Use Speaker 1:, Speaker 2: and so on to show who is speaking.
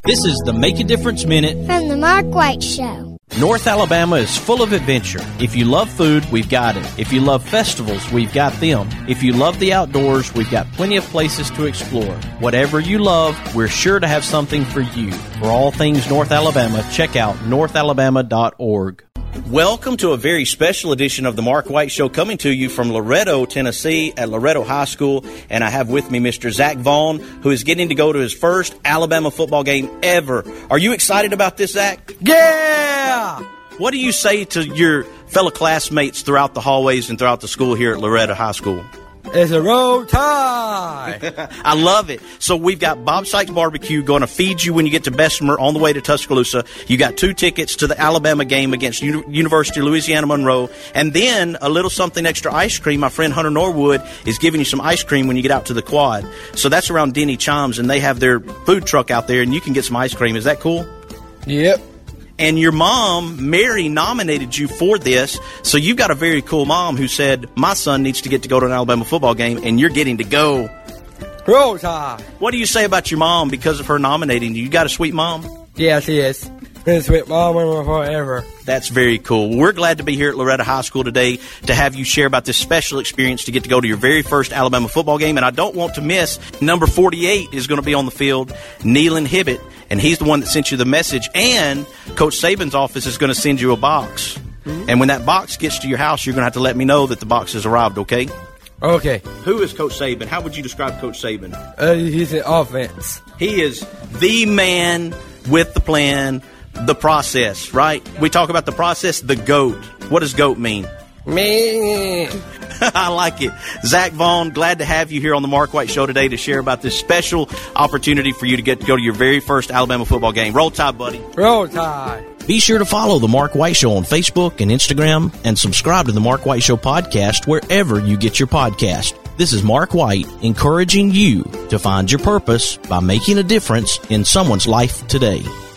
Speaker 1: This is the Make a Difference Minute
Speaker 2: from the Mark White Show.
Speaker 1: North Alabama is full of adventure. If you love food, we've got it. If you love festivals, we've got them. If you love the outdoors, we've got plenty of places to explore. Whatever you love, we're sure to have something for you. For all things North Alabama, check out northalabama.org. Welcome to a very special edition of the Mark White Show, coming to you from Loretto, Tennessee at Loretto High School. And I have with me Mr. Zach Vaughn, who is getting to go to his first Alabama football game ever. Are you excited about this, Zach?
Speaker 3: Yeah!
Speaker 1: What do you say to your fellow classmates throughout the hallways and throughout the school here at Loretto High School?
Speaker 3: It's a roll tide.
Speaker 1: I love it. So we've got Bob Sykes Barbecue going to feed you when you get to Bessemer on the way to Tuscaloosa. You got 2 tickets to the Alabama game against University of Louisiana Monroe. And then a little something extra ice cream. My friend Hunter Norwood is giving you some ice cream when you get out to the quad. So that's around Denny Chimes, and they have their food truck out there, and you can get some ice cream. Is that cool?
Speaker 3: Yep.
Speaker 1: And your mom, Mary, nominated you for this, so you've got a very cool mom who said, my son needs to get to go to an Alabama football game, and you're getting to go.
Speaker 3: Roll Tide.
Speaker 1: What do you say about your mom because of her nominating you? You got a sweet mom?
Speaker 3: Yeah, she is. Been a sweet mom forever.
Speaker 1: That's very cool. We're glad to be here at Loretto High School today to have you share about this special experience to get to go to your very first Alabama football game. And I don't want to miss, number 48 is going to be on the field, Neelan Hibbett, and he's the one that sent you the message. And Coach Saban's office is going to send you a box. Mm-hmm. And when that box gets to your house, you're going to have to let me know that the box has arrived, okay?
Speaker 3: Okay.
Speaker 1: Who is Coach Saban? How would you describe Coach Saban?
Speaker 3: He's an offense.
Speaker 1: He is the man with the plan, the process, right? We talk about the process, the GOAT. What does GOAT mean?
Speaker 3: Man.
Speaker 1: I like it. Zach Vaughn, glad to have you here on the Mark White Show today to share about this special opportunity for you to get to go to your very first Alabama football game. Roll Tide, buddy.
Speaker 3: Roll Tide.
Speaker 1: Be sure to follow the Mark White Show on Facebook and Instagram, and subscribe to the Mark White Show podcast wherever you get your podcast. This is Mark White, encouraging you to find your purpose by making a difference in someone's life today.